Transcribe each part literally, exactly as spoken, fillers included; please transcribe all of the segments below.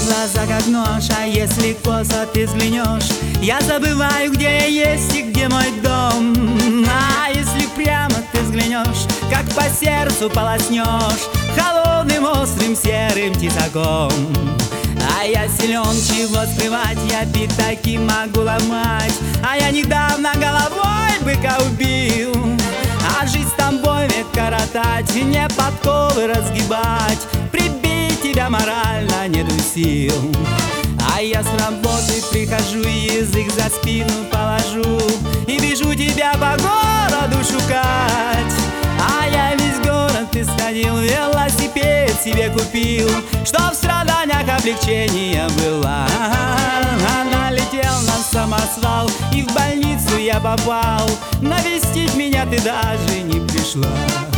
глаза как нож, а если косо ты взглянешь, я забываю, где я есть и где мой дом. А если прямо ты взглянешь, как по сердцу полоснешь холодным, острым, серым тесаком. А я силен, чего скрывать, я пятаки могу ломать. А я недавно головой быка убил. А жизнь с тобой век коротать, не подковы разгибать, прибить тебя морально нету сил. А я с работы прихожу, язык за спину положу и бежу тебя по городу шукать. А я весь город исходил, велосипед себе купил, чтоб в страданиях облегчение было. Налетел на самосвал, и в больницу я попал. Навестить меня ты даже не пришла.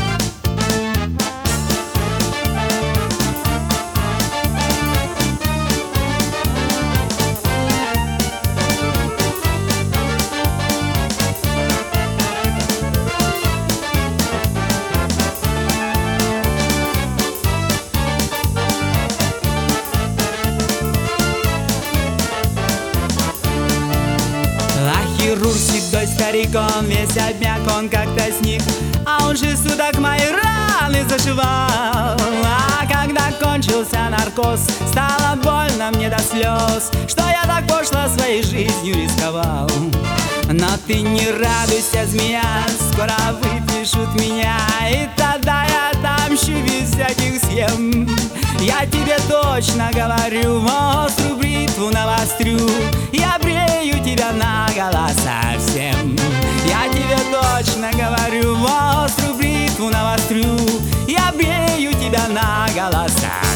Хирург седой старик, он весь обмяк, он как-то сник, а он же суток мои раны зашивал. А когда кончился наркоз, стало больно мне до слез, что я так пошло своей жизнью рисковал. Но ты не радуйся, змея, скоро выпишут меня, и тогда я отомщу без всяких схем. Я тебе точно говорю, острую бритву навострю, я брею тебя наголо совсем. Я тебе точно говорю, острую бритву навострю, я брею тебя наголо совсем.